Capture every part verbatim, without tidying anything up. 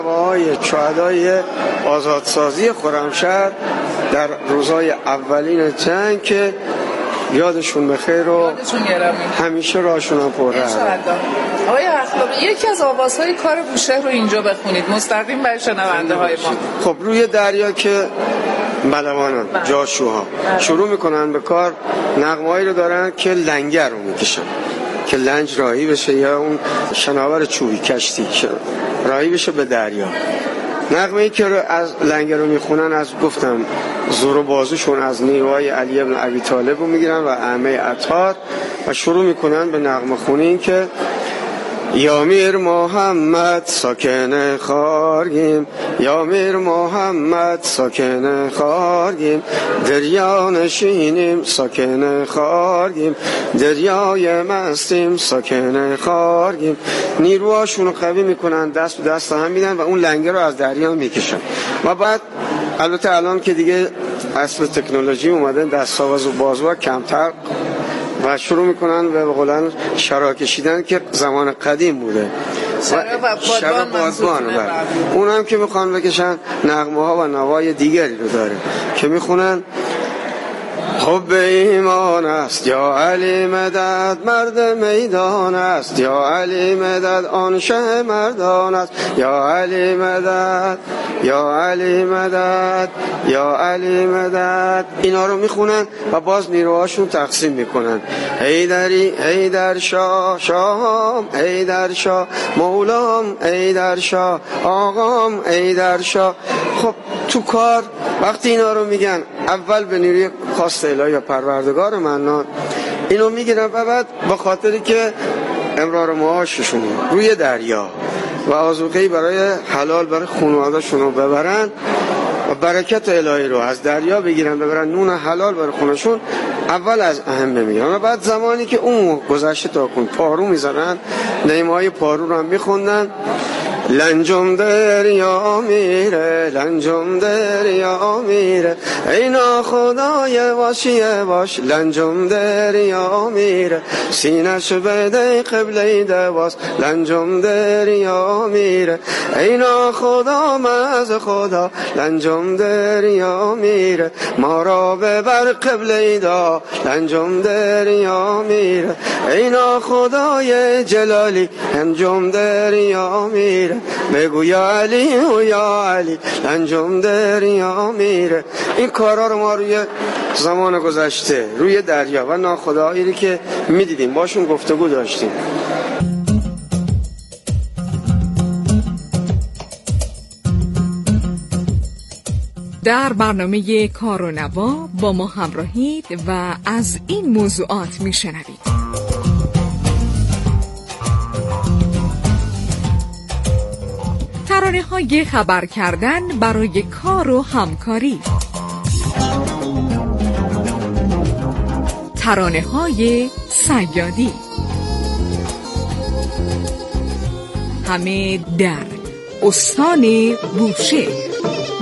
نوای شهدای آزادسازی خرمشهر در روزهای اولین جنگ که یادشون بخیر و همیشه راشون هم پره. آقای اخلاقی، یکی از آوازهای کار بوشهر رو اینجا بخونید مستقیم برای شنونده های ما. خب روی دریا که ملوانان جاشوها شروع میکنن به کار، نغمه‌ای رو دارن که لنگر رو میکشن که لنج راهی بشه یا اون شناور چوبی کشتی راهی بشه به دریا. نغمه‌ای که از لنگر رو میخونن از گفتم زور و بازوشون از نیروهای علی ابن ابی طالب رو میگیرن و اعمه اطهار و شروع میکنن به نغمه خونین که یا میر محمد ساکن خارگیم، یا میر محمد ساکن خارگیم، دریا نشینیم ساکن خارگیم، دریای مستیم ساکن خارگیم. نیروهاشون رو قوی میکنن، دست به دست هم میدن و اون لنگر رو از دریا میکشن. و بعد البته الان که دیگه اصل تکنولوژی اومده، دست و بازوها کمتر و شروع میکنن به قولن شرا کشیدن که زمان قدیم بوده. شرا بادبان اون هم که میخوان بکشن نغمه ها و نوای دیگری رو داره که میخونن حب ایمان است یا علی مدد مرد میدان است، یا علی مدد آن شه مردان است، یا علی مدد یا علی مدد یا علی مدد. اینا رو میخونن و باز نیروهاشون تقسیم میکنن. حیدری حیدر شاه شاهام حیدر شاه مولام حیدر شاه آقام حیدر شاه. خب تو کار وقتی اینا رو میگن اول به نیروی خاص الهی و پروردگار منان اینو میگیرن و بعد با خاطری که امرار معاششون روی دریا و آذوقه‌ای برای حلال برای خانواده‌شون رو ببرن و برکت الهی رو از دریا بگیرن ببرن نون حلال برای خونشون، اول از اهم میگن و بعد زمانی که اون گذشته تا کن پارو میزنن، نیمه‌های پارو رو هم میخوندن. لنجم دریا میره لنجم دریا میره ای ناخدای واشیه باش، لنجم دریا میره سینش بده قبله دواس، لنجم دریا میره ای ناخدا مز خدا، لنجم دریا میره ما را ببر قبله دا، لنجم دریا میره ای ناخدای جلالی، لنجم دریا میره بگو یا علی و یا علی، لنجم دریا میره. این کارا رو ما روی زمان گذشته روی دریا و ناخدایی که میدیدیم باشون گفتگو داشتیم. در برنامه کار و نوا با ما همراهید و از این موضوعات میشنوید. ترانه های خبر کردن برای کار و همکاری، ترانه های صیادی، همه در استان بوشهر.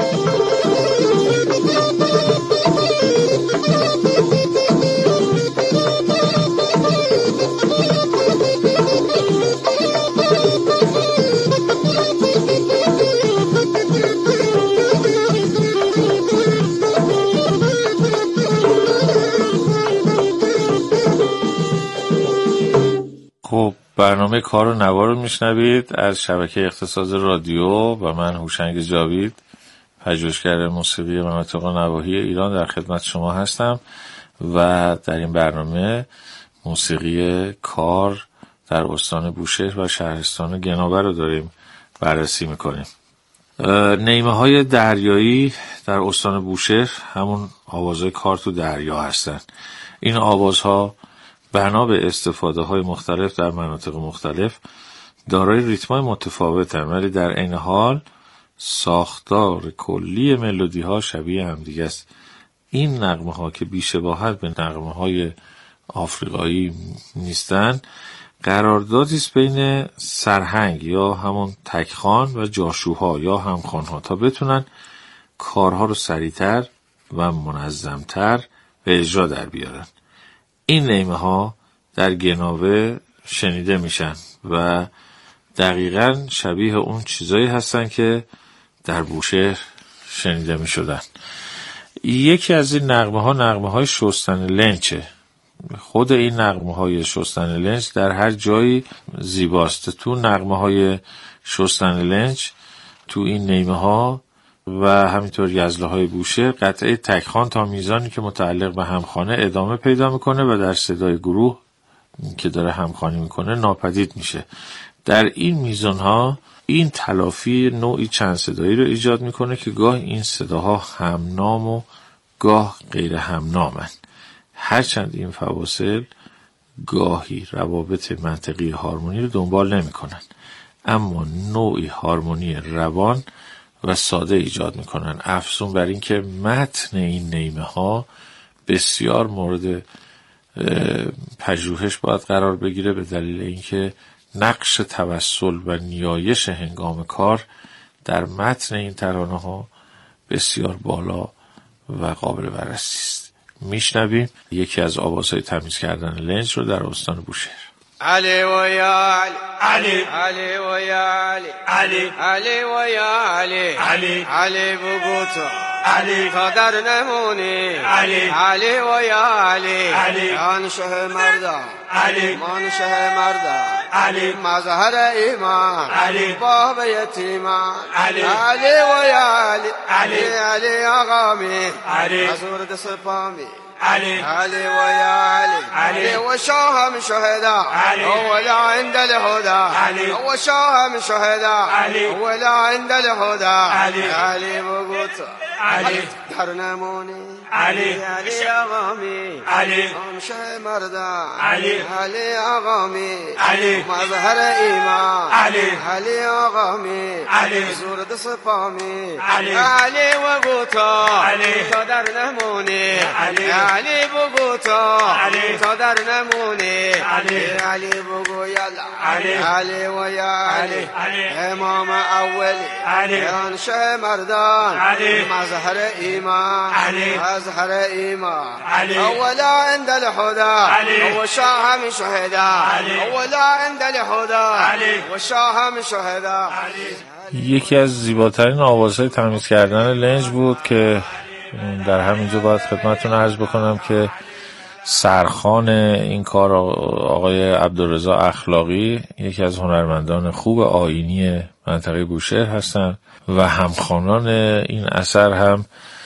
خب برنامه کار و نوا رو میشنوید از شبکه اختصاص رادیو و من هوشنگ جاوید، پژوهشگر موسیقی مناطق نواحی ایران در خدمت شما هستم و در این برنامه موسیقی کار در استان بوشهر و شهرستان گناور رو داریم بررسی میکنیم. نیمه های دریایی در استان بوشهر همون آوازهای کار تو دریا هستن. این آوازها بنا به استفاده های مختلف در مناطق مختلف دارای ریتمای متفاوتن، ولی در عین حال ساختار کلی ملودی ها شبیه هم دیگه است. این نغمه ها که بیشباهت به نغمه های آفریقایی نیستن، قراردادی است بین سرهنگ یا همون تکخوان و جاشوها یا همخوانها تا بتونن کارها رو سریعتر و منظمتر به اجرا در بیارن. این نیمه ها در گناوه شنیده میشن و دقیقاً شبیه اون چیزایی هستن که در بوشهر شنیده می شدن. یکی از این نغمه ها نغمه های شستن لنچه. خود این نغمه های شستن لنچ در هر جایی زیباست. تو نغمه های شستن لنچ، تو این نیمه ها و همینطور یزله های بوشهر، قطعه تکخوان تا میزانی که متعلق به همخوانه ادامه پیدا میکنه و در صدای گروه که داره همخوانی میکنه ناپدید میشه. در این میزان ها این تلافی نوعی چند صدایی رو ایجاد میکنه که گاه این صداها همنام و گاه غیر همنامن. هرچند این فواصل گاهی روابط منطقی هارمونی رو دنبال نمی کنن، اما نوعی هارمونی روان و ساده ایجاد می کنن. افزون بر این که متن این نیمه ها بسیار مورد پژوهش باید قرار بگیره، به دلیل اینکه نقش توسل و نیایش هنگام کار در متن این ترانه ها بسیار بالا و قابل بررسی است. میشنویم یکی از آوازهای تمیز کردن لنج رو در استان بوشهر. علی و یا علی، علی علی و یا علی، علی علی و یا علی، علی علی بگو تو علی تا در نمونی، علی علی و یا علی، علی آن شه مردان، علی مان شه مردان، علی مظهر ایمان، علی باب یتیمان، علی علی و یا علی، علی علی آقا می، علی حضور سپامی، علی علي ويا علي علي وشاهم شهداء علي ولا عند الهدى علي وشاهم شهداء علي ولا عند الهدى علي علي بقوت علي در نموني علي علي آغامي علي امشه مردان علي علي آغامي علي مظهر ایمان علي علي آغامي علي زورد صفامي علي علي وقوتا علي تا در نموني علي علي بگو تا علي تا در نمونی علي علي بگو یلا علي علي و یا علی علي امام اولی علي انشه مردان علي مظهر ایمان علي مظهر ایمان علي اولا عند الهدى علي وشاهم شهدا علي اولا عند الهدى علي وشاهم شهدا. یکی از زیباترین آوازهای تمیز کردن لنج بود که در همینجا باید خدمتتون عرض بکنم که سرخوان این کار آقای عبدالرضا اخلاقی، یکی از هنرمندان خوب آیینی منطقه بوشهر هستند و همخوانان این اثر هم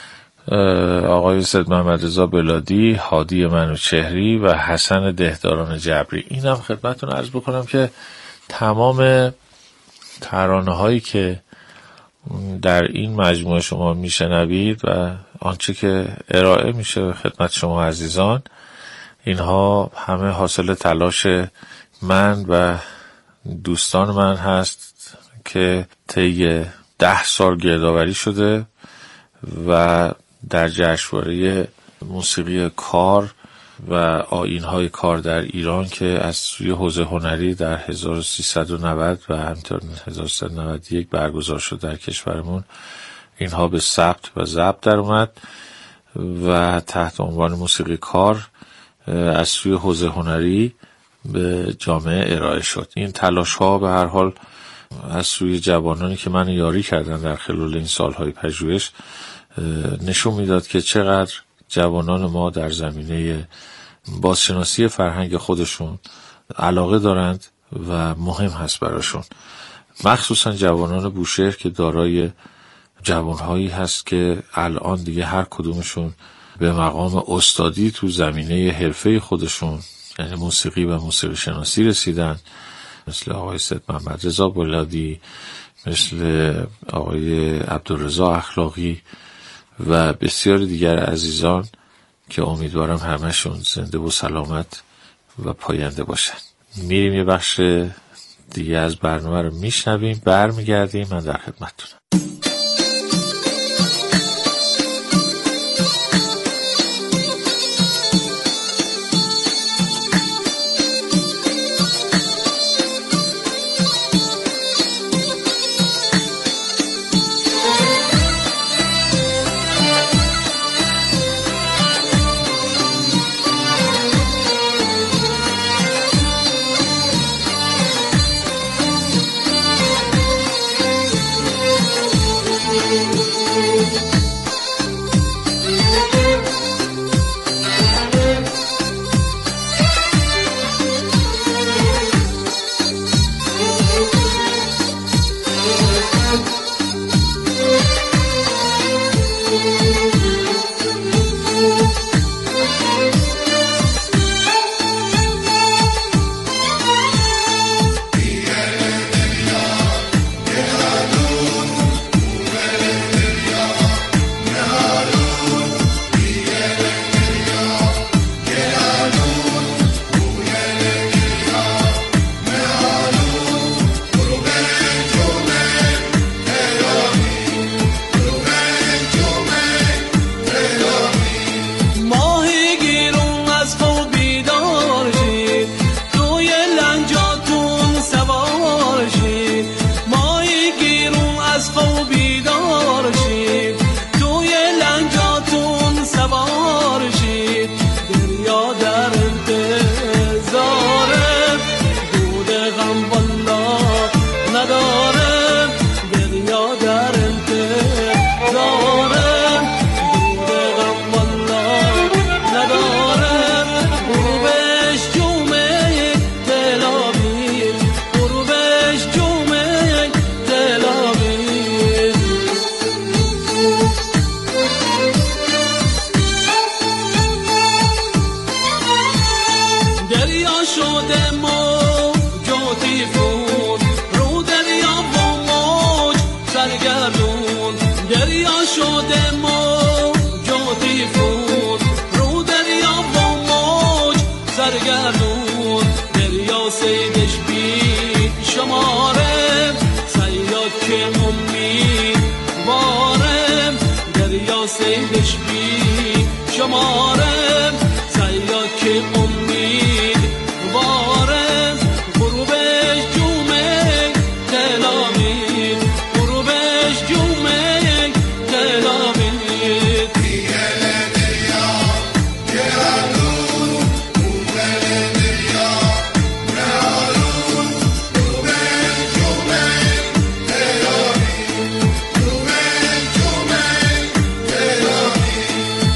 آقای سید محمد رضا بلادی، هادی منوچهری و حسن دهداران جبری. این هم خدمتتون عرض بکنم که تمام ترانه هایی که در این مجموعه شما میشنوید و آنچه که ارائه میشه خدمت شما عزیزان، اینها همه حاصل تلاش من و دوستان من هست که طی ده سال گردآوری شده و در جشنواره موسیقی کار و آیین‌های کار در ایران که از سوی حوزه هنری در هزار و سیصد و نود و همینطور هزار و سیصد و نود و یک برگزار شد در کشورمون، اینها به ثبت و ضبط در اومد و تحت عنوان موسیقی کار از سوی حوزه هنری به جامعه ارائه شد. این تلاش ها به هر حال از سوی جوانانی که من یاری کردن در خلال این سالهای پژوهش نشون میداد که چقدر جوانان ما در زمینه بازشناسی فرهنگ خودشون علاقه دارند و مهم هست براشون، مخصوصا جوانان بوشهر که دارای جوانهایی هست که الان دیگه هر کدومشون به مقام استادی تو زمینه حرفه خودشون یعنی موسیقی و موسیقی شناسی رسیدن، مثل آقای سید محمد رضا بلادی، مثل آقای عبدالرضا اخلاقی و بسیار دیگر عزیزان که امیدوارم همهشون زنده و سلامت و پاینده باشن. میریم یه بخش دیگه از برنامه رو میشنویم، برمیگردیم، من در خدمتتونم. سرگردون دریا شده موجودی فون رو دریا و موج سرگردون دریا سیدش بی شماره سیاد که امید وارم دریا سیدش بی شماره سیاد که امید وارم غروبش جومه دلامید غروبش جومه دلامید دیگل دریا گرانون موزل دریا گرانون غروبش جومه دلامید غروبش جومه دلامید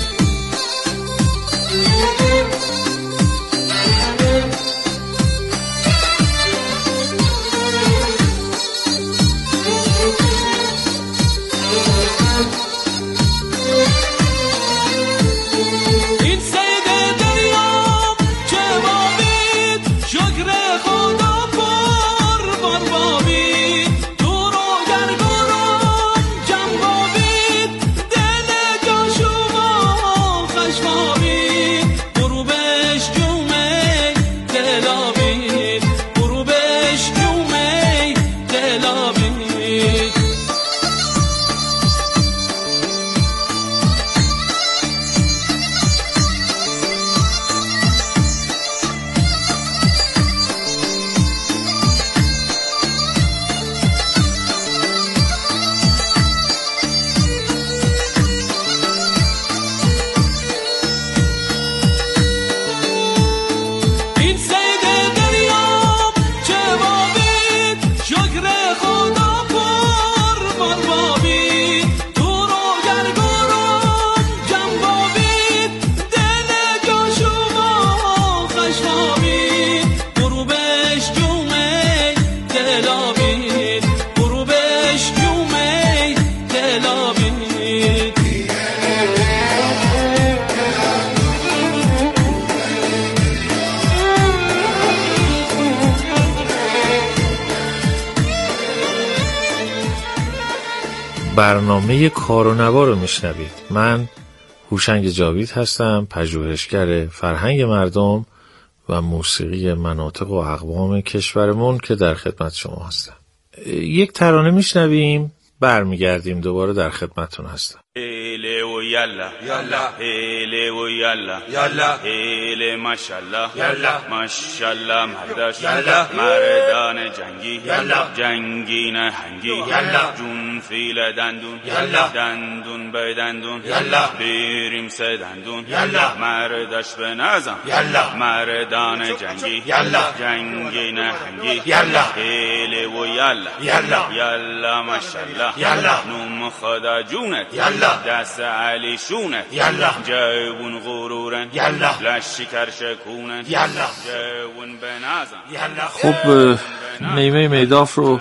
این سید دریا چه بابید شکر خدا پر بار بابید تو رو گرگرم جمع بابید دل جاشوما خش بابید غروبش جومه دلابید غروبش جومه دلابید این سید دریا چه بابید شکر خدا پر بار بابید تو رو گرگرم جمع بابید دل جاشوما خش بابید غروبش جومه دلابید غروبش جومه دلابید برنامه کار و نوا رو میشنوید. من هوشنگ جاوید هستم، پژوهشگر فرهنگ مردم و موسیقی مناطق و اقوام کشورمون که در خدمت شما هستم. یک ترانه میشنویم، برمیگردیم دوباره در خدمتتون هستم. هیله و یلا یلا هیله و یلا یلا هیله ماشاءالله یلا ماشاءالله مرداش یلا مردان جنگی یلا جنگی نهنگی یلا جون فیل دندون یلا دندون به دندون یلا بریم سه دندون یلا مرداش به نظم یلا مردان جنگی یلا جنگی نهنگی یلا هیله و یلا یلا یلا ماشاءالله یلا نوم خدا جونت یلا دست علی شونت یلا جوون غرورن یلا لشکر شکونن یلا جوون بنازم یلا. خب نیمه میداف رو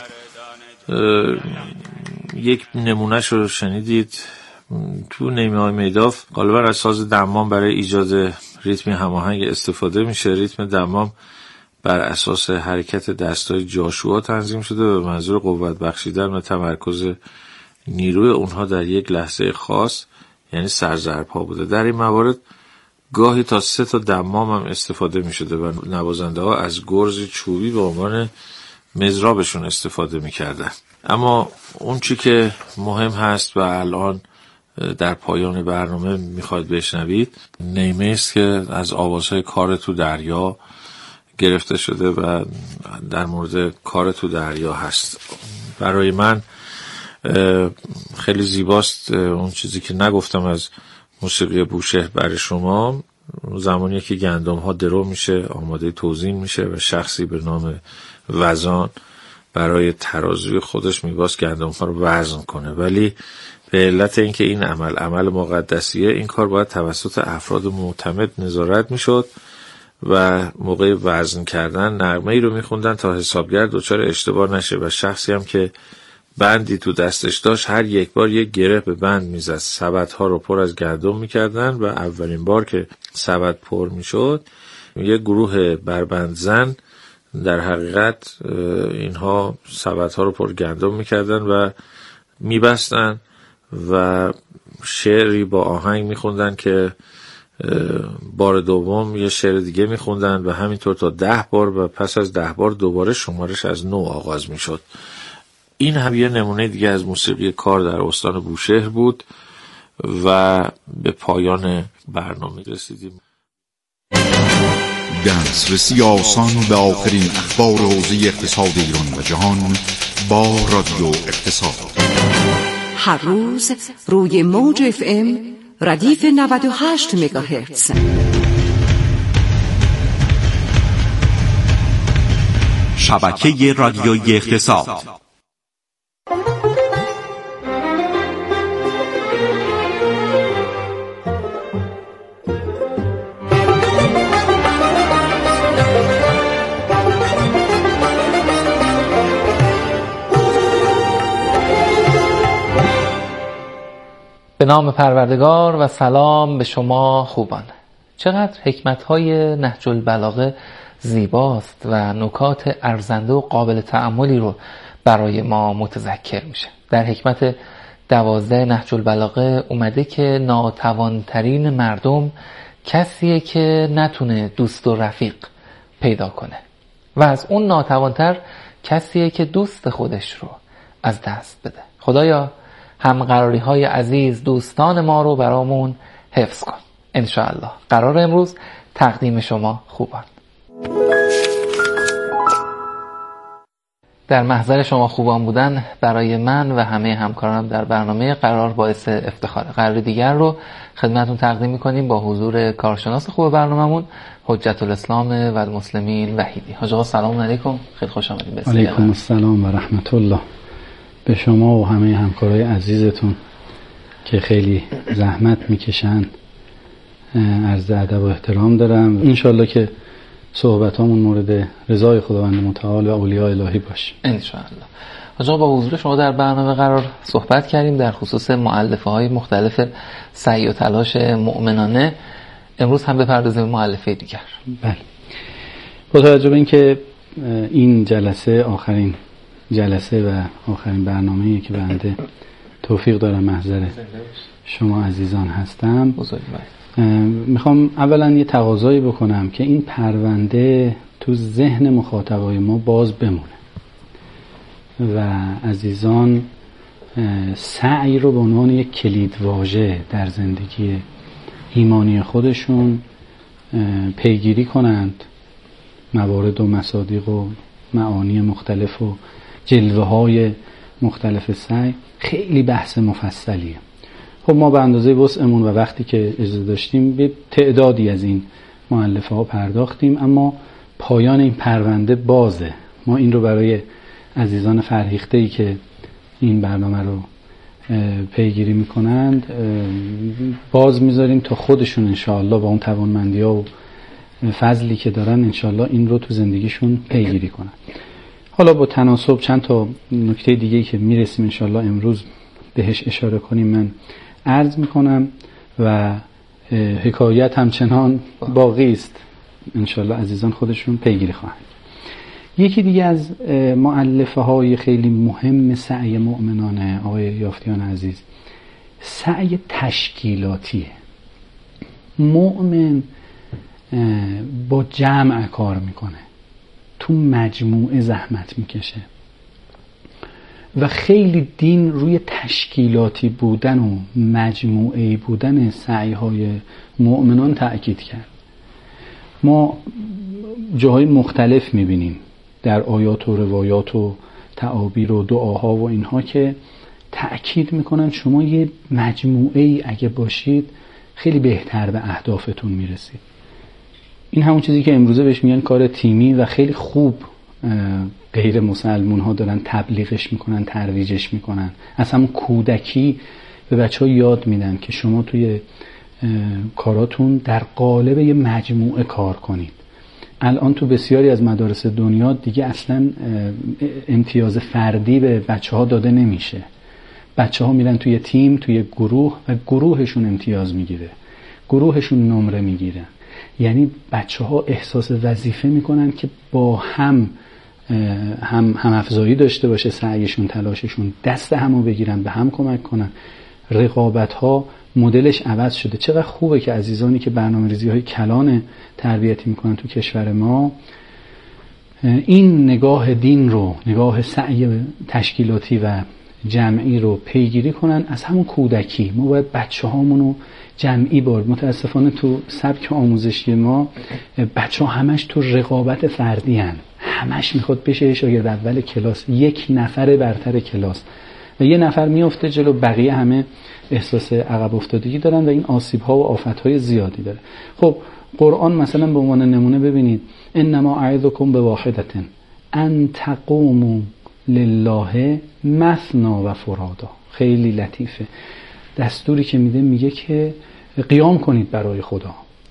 یک نمونهش رو شنیدید. تو نیمه های میداف غالبا از ساز دمام برای ایجاد ریتمی هماهنگ استفاده میشه. ریتم دمام بر اساس حرکت دستای جاشوا تنظیم شده به منظور قوت بخشیدن و تمرکز نیروی اونها در یک لحظه خاص، یعنی سرضرب ها بوده. در این موارد گاهی تا سه تا دمام هم استفاده می شده و نوازنده ها از گرز چوبی به عنوان مضرابشون استفاده می کردن. اما اون چی که مهم هست و الان در پایان برنامه میخواید بشنوید، نیمه است که از آوازهای کار تو دریا گرفته شده و در مورد کار تو دریا هست. برای من خیلی زیباست اون چیزی که نگفتم از موسیقی بوشهر برای شما. زمانی که گندم ها درو میشه، آماده توزین میشه و شخصی به نام وزان برای ترازوی خودش میباس گندم ها رو وزن کنه، ولی به علت اینکه این عمل عمل مقدسیه، این کار باید توسط افراد معتمد نظارت میشد و موقع وزن کردن نغمه ای رو میخوندن تا حسابگر دچار اشتباه نشه و شخصی هم که بندی تو دستش داشت هر یک بار یک گره به بند میزد. سبد ها رو پر از گندم میکردن و اولین بار که سبد پر میشد یک گروه بربند زن در حقیقت اینها سبد ها رو پر گندم میکردن و میبستن و شعری با آهنگ میخوندن که بار دوم یه شعر دیگه میخوندن و همینطور تا ده بار و پس از ده بار دوباره شمارش از نو آغاز میشد. این هم یه نمونه دیگه از موسیقی کار در استان بوشهر بود و به پایان برنامه رسیدیم. دسترسی آسان به آخرین اخبار حوزه اقتصاد ایران و جهان با رادیو اقتصاد. هر روز روی موج اف ام ردیف نود و هشت مگاهرتز. شبکه رادیویی اقتصاد. به نام پروردگار و سلام به شما خوبان. چقدر حکمت‌های نهج البلاغه زیباست و نکات ارزنده و قابل تأملی رو برای ما متذکر میشه. در حکمت دوازده نهج البلاغه اومده که ناتوانترین مردم کسیه که نتونه دوست و رفیق پیدا کنه و از اون ناتوانتر کسیه که دوست خودش رو از دست بده. خدایا همقراری های عزیز دوستان ما رو برامون حفظ کن انشاءالله. قرار امروز تقدیم شما خوبان. در محضر شما خوبان بودن برای من و همه همکارانم در برنامه قرار باعث افتخاره. قرار دیگر رو خدمتون تقدیم میکنیم با حضور کارشناس خوب برنامه‌مون حجت الاسلام و المسلمین وحیدی. حاج آقا سلام علیکم، خیلی خوش آمدید. علیکم السلام و رحمت الله. به شما و همه همکارای عزیزتون که خیلی زحمت میکشن عرض ادب و احترام دارم. انشالله که صحبتامون مورد رضای خداوند متعال و اولیاء الهی باشه انشالله. آقا با حضور شما در برنامه قرار صحبت کردیم در خصوص مؤلفه های مختلف سعی و تلاش مؤمنانه. امروز هم بپردازیم به مؤلفه دیگر. بله، با توجه به اینکه این جلسه آخرین جلسه و آخرین برنامه‌ای که بنده توفیق دارم محضر شما عزیزان هستم، میخوام اولا یه تقاضایی بکنم که این پرونده تو ذهن مخاطبای ما باز بمونه و عزیزان سعی رو به عنوان یک کلیدواژه در زندگی ایمانی خودشون پیگیری کنند. موارد و مصادیق و معانی مختلف و جلوه های مختلف سعی خیلی بحث مفصلیه. خب ما به اندازه وسعمون و وقتی که اجازه داشتیم به تعدادی از این مؤلفه ها پرداختیم، اما پایان این پرونده بازه. ما این رو برای عزیزان فرهیخته‌ای که این برنامه رو پیگیری میکنند باز میذاریم تا خودشون انشاءالله با اون توانمندی ها و فضلی که دارن انشاءالله این رو تو زندگیشون پیگیری کنن. حالا با تناسب چند تا نکته دیگه‌ای که میرسیم انشاءالله امروز بهش اشاره کنیم من عرض میکنم و حکایت همچنان باقی است، انشاءالله عزیزان خودشون پیگیری خواهند. یکی دیگه از مؤلفه های خیلی مهم سعی مؤمنانه آقای یافتیان عزیز سعی تشکیلاتیه. مؤمن با جمع کار میکنه، تو مجموعه زحمت میکشه و خیلی دین روی تشکیلاتی بودن و مجموعه‌ای بودن سعی‌های مؤمنان تأکید کرد. ما جاهای مختلف میبینیم در آیات و روایات و تعابیر و دعاها و اینها که تأکید میکنن شما یه مجموعه‌ای اگه باشید خیلی بهتر به اهدافتون میرسید. این همون چیزی که امروزه بهش میگن کار تیمی و خیلی خوب غیر مسلمون ها دارن تبلیغش میکنن، ترویجش میکنن. از همون کودکی به بچه ها یاد میدن که شما توی کاراتون در قالب یه مجموعه کار کنید. الان تو بسیاری از مدارس دنیا دیگه اصلا امتیاز فردی به بچه ها داده نمیشه. بچه ها میرن توی تیم، توی گروه و گروهشون امتیاز میگیره، گروهشون نمره میگیرن. یعنی بچه ها احساس وظیفه میکنن که با هم هم هم افزایی داشته باشه، سعیشون تلاششون دست همو بگیرن، به هم کمک کنن. رقابت ها مدلش عوض شده. چقدر خوبه که عزیزانی که برنامه‌ریزی های کلان تربیتی میکنن تو کشور ما این نگاه دین رو، نگاه سعی تشکیلاتی و جمعی رو پیگیری کنن از همون کودکی. ما باید بچه هامونو جمعی بارد. متاسفانه تو سبک آموزشی ما بچه ها همش تو رقابت فردی هن. همش میخواد بشه شاگرد اول کلاس، یک نفر برتر کلاس و یه نفر میفته جلو، بقیه همه احساس عقب افتادگی دارن و این آسیب ها و آفت های زیادی داره. خب قرآن مثلا به عنوان نمونه ببینید انما اعظکم بواحدة ان تقوموا لله مثنا و فرادا. خیلی لطیفه. دستوری که میده میگه که قیام کنید برای خدا.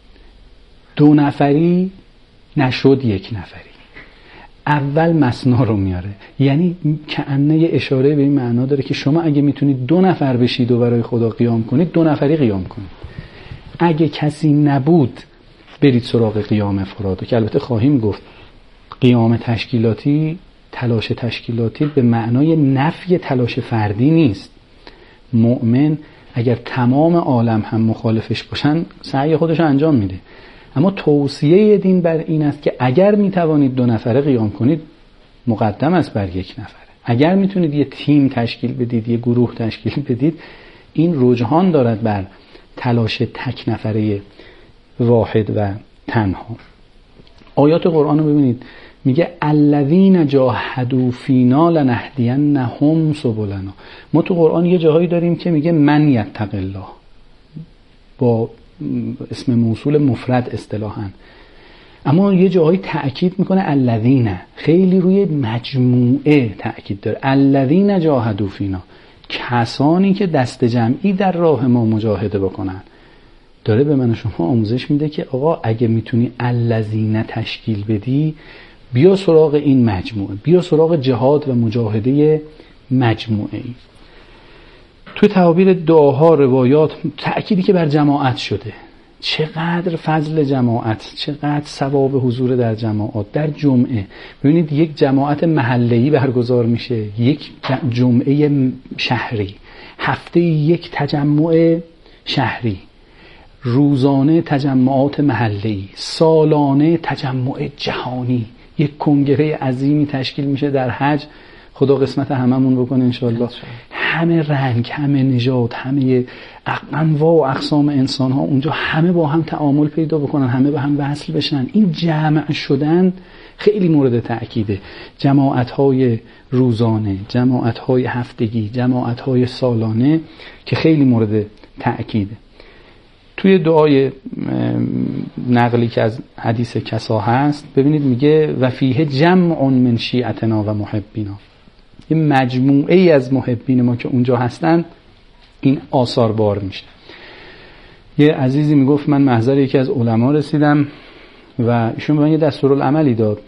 دو نفری نشد یک نفری. اول مثنا رو میاره، یعنی کأنه اشاره به این معنا داره که شما اگه میتونید دو نفر بشید و برای خدا قیام کنید، دو نفری قیام کنید. اگه کسی نبود برید سراغ قیام فرادا، که البته خواهیم گفت قیام تشکیلاتی، تلاش تشکیلاتی به معنای نفی تلاش فردی نیست. مؤمن اگر تمام عالم هم مخالفش باشن سعی خودش انجام میده، اما توصیه دین بر این است که اگر میتوانید دو نفره قیام کنید مقدم است بر یک نفره. اگر میتونید یه تیم تشکیل بدید، یه گروه تشکیل بدید، این رجحان دارد بر تلاش تک نفره واحد و تنها. آیات قرآن رو ببینید، میگه الذین جاهدوا فینا لنهدینهم سبلنا. ما تو قرآن یه جاهایی داریم که میگه من یتق الله با اسم موصول مفرد اصطلاحاً، اما یه جاهایی تأکید میکنه الذین، خیلی روی مجموعه تأکید داره. الذین جاهدوا فینا، کسانی که دست جمعی در راه ما مجاهده بکنن. داره به من و شما آموزش میده که آقا اگه میتونی الذین تشکیل بدی، بیا سراغ این مجموعه، بیا سراغ جهاد و مجاهده مجموعه ای. توی تعابیر دعاها، روایات تأکیدی که بر جماعت شده. چقدر فضل جماعت، چقدر ثواب حضور در جماعت، در جمعه. ببینید یک جماعت محله‌ای برگزار میشه، یک جمعه شهری، هفته یک تجمع شهری، روزانه تجمعات محله‌ای، سالانه تجمع جهانی. یک کنگره عظیمی تشکیل میشه در حج. خدا قسمت هممون بکنه انشاءالله. همه رنگ، همه نژاد، همه انواع و اقسام انسان ها اونجا همه با هم تعامل پیدا بکنن، همه به هم وصل بشن. این جمع شدن خیلی مورد تأکیده. جماعت های روزانه، جماعت های هفتگی، جماعت های سالانه که خیلی مورد تأکیده. توی دعای نقلی که از حدیث کسا هست ببینید میگه و فیه جمع من شیعتنا و محبینا. یه مجموعه ای از محبین ما که اونجا هستن این آثار بار میشه. یه عزیزی میگفت من محضر یکی از علما رسیدم و ایشون به من یه دستورالعملی داد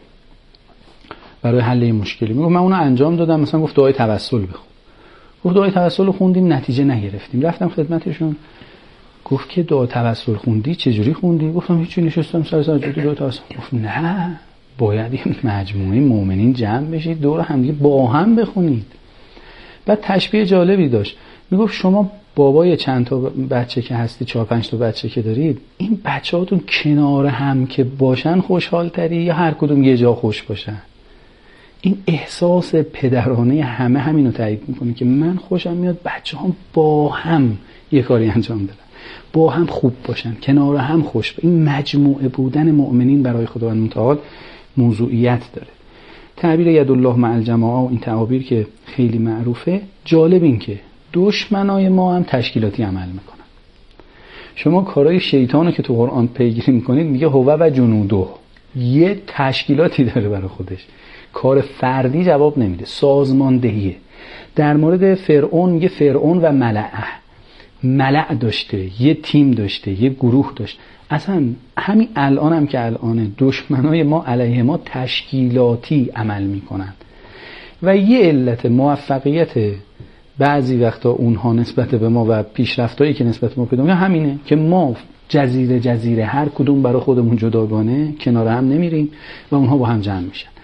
برای حل این مشکلی. میگفت من اونو انجام دادم، مثلا گفت دعای توسل بخون. گفت دعای توسل خوندیم نتیجه نگرفتیم. رفتم خدمتشون، گفت که دعا توسل خوندی؟ چجوری خوندی؟ گفتم هیچی، نشستم سر سجاده دعا توسل. گفت نه، باید این مجموعه مؤمنین جمع بشید دور هم دیگه با هم بخونید. بعد تشبیه جالبی داشت، میگفت شما بابای چند تا بچه که هستی، چهار پنج تا بچه که دارید، این بچه‌هاتون کنار هم که باشن خوشحال تری یا هر کدوم یه جا خوش باشن؟ این احساس پدرانه همه همینو تایید میکنه که من خوشم میاد بچه‌هام با هم یه کاری انجام بدن، با هم خوب باشن، کنار هم خوش باشن. این مجموعه بودن مؤمنین برای خداوند متعال موضوعیت داره. تعبیر یدالله مع الجماعه و این تعابیر که خیلی معروفه، جالب این که دشمنای ما هم تشکیلاتی عمل میکنن. شما کارهای شیطانو که تو قرآن پیگیری میکنید میگه هو و جنوده، یه تشکیلاتی داره برای خودش، کار فردی جواب نمیده، سازماندهیه. در مورد فرعون میگه فرعون و ملعه، ملع داشته، یه تیم داشته، یه گروه داشته. اصلا همین الان هم که الانه دشمنای ما علیه ما تشکیلاتی عمل میکنن و یه علت موفقیت بعضی وقتا اونها نسبت به ما و پیشرفتایی که نسبت به ما پیدا میکنن همینه که ما جزیره جزیره هر کدوم برای خودمون جداگانه کنار هم نمیریم و اونها با هم جمع میشن.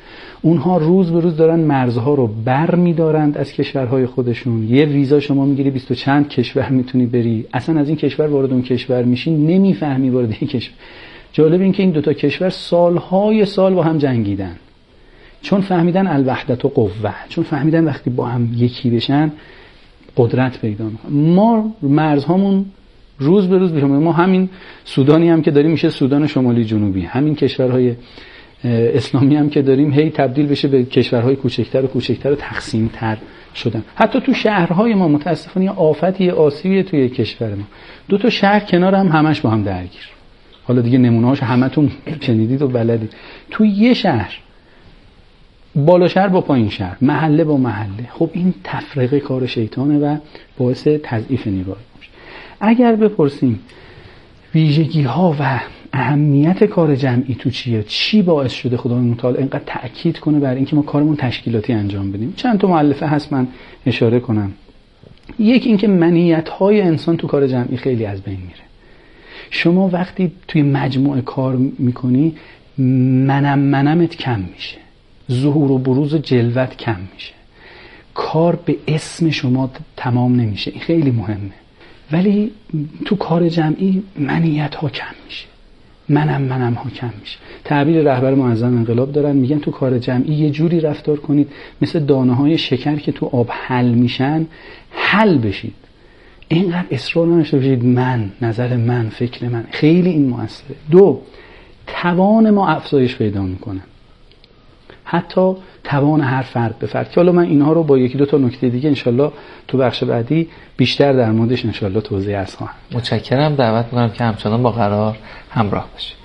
اونها روز به روز دارن مرزها رو بر می‌دارند از کشورهای خودشون. یه ویزا شما میگیری بیست و چند کشور میتونی بری، اصلا از این کشور وارد اون کشور میشی نمیفهمی وارد این کشور. جالب این که این دوتا کشور سالهای سال با هم جنگیدن، چون فهمیدن الوحدت و قوه، چون فهمیدن وقتی با هم یکی بشن قدرت پیدا میکنن. ما مرزهامون روز به روز بشه. ما همین سودانی هم که داریم میشه سودان شمالی جنوبی، همین کشورهای اسلامی هم که داریم هی تبدیل بشه به کشورهای کوچکتر و کوچکتر و تقسیم تر شدن. حتی تو شهرهای ما متاسفانه آفتی آسیبی توی کشور ما، دو تا شهر کنار هم همش با هم درگیر. حالا دیگه نمونه‌هاش همتون شنیدید و بلدید. تو یه شهر بالا شهر با پایین شهر، محله با محله، خب این تفرقه کار شیطانه و باعث تضعیف نیروهای میشه. اگر بپرسیم ویژگی ها و اهمیت کار جمعی تو چیه، چی باعث شده خدای متعال اینقدر تأکید کنه بر اینکه ما کارمون تشکیلاتی انجام بدیم، چند تا مؤلفه هست من اشاره کنم. یک اینکه منیت های انسان تو کار جمعی خیلی از بین میره. شما وقتی توی مجموعه کار میکنی منم منمت کم میشه، ظهور و بروز جلوت کم میشه، کار به اسم شما تمام نمیشه. این خیلی مهمه. ولی تو کار جمعی منیت ها کم میشه، منم منم ها کم میشه. تعبیر رهبر معظم انقلاب دارن، میگن تو کار جمعی یه جوری رفتار کنید مثل دانه های شکر که تو آب حل میشن، حل بشید. اینقدر اصرار نمیشه بشید من، نظر من، فکر من. خیلی این موثره. دو، توان ما افزایش پیدا میکنه، حتی توان هر فرد به فرد، که حالا من اینها رو با یکی دو تا نکته دیگه انشالله تو بخش بعدی بیشتر در موردش انشالله توضیح عرض خواهم. متشکرم. دعوت میکنم که همچنان با قرار همراه باشید.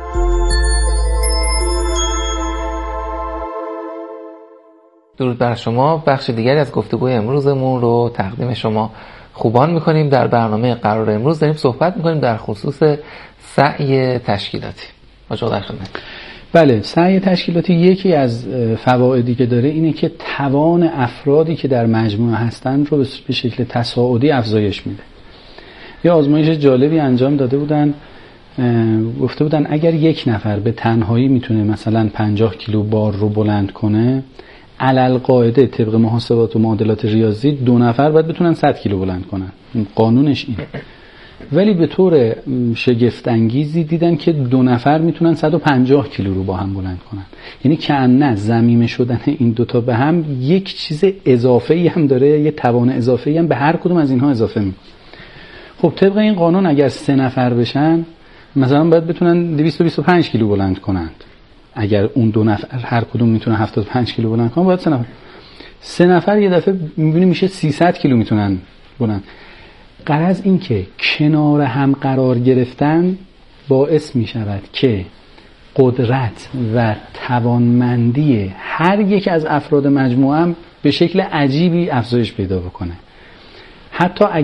درود بر شما. بخش دیگری از گفتگوی امروزمون رو تقدیم شما خوبان میکنیم. در برنامه قرار امروز داریم صحبت میکنیم در خصوص سعی تشکیلاتی. آقا در خدمت. بله، سعی تشکیلاتی یکی از فوایدی که داره اینه که توان افرادی که در مجموعه هستن رو به شکل تصاعدی افزایش میده. یه آزمایش جالبی انجام داده بودن، گفته بودن اگر یک نفر به تنهایی میتونه مثلا پنجاه کیلو بار رو بلند کنه، علل قاعده طبق محاسبات و معادلات ریاضی دو نفر باید بتونن صد کیلو بلند کنن. قانونش اینه. ولی به طور شگفت انگیزی دیدن که دو نفر میتونن صد و پنجاه کیلو رو با هم بلند کنن. یعنی کأنه ضمیمه شدن این دوتا به هم یک چیز اضافه‌ای هم داره، یه توان اضافه‌ای هم به هر کدوم از اینها اضافه میکنه. خب طبق این قانون اگر سه نفر بشن مثلا باید بتونن دویست و بیست و پنج کیلو بلند کنند. اگر اون دو نفر هر کدوم میتونن هفتاد و پنج کیلو بلند کنن، باید سه نفر سه نفر یه دفعه میبینیم میشه سیصد کیلو میتونن بلند. غرض این که کنار هم قرار گرفتن باعث می شود که قدرت و توانمندی هر یک از افراد مجموعه هم به شکل عجیبی افزایش پیدا بکنه. حتی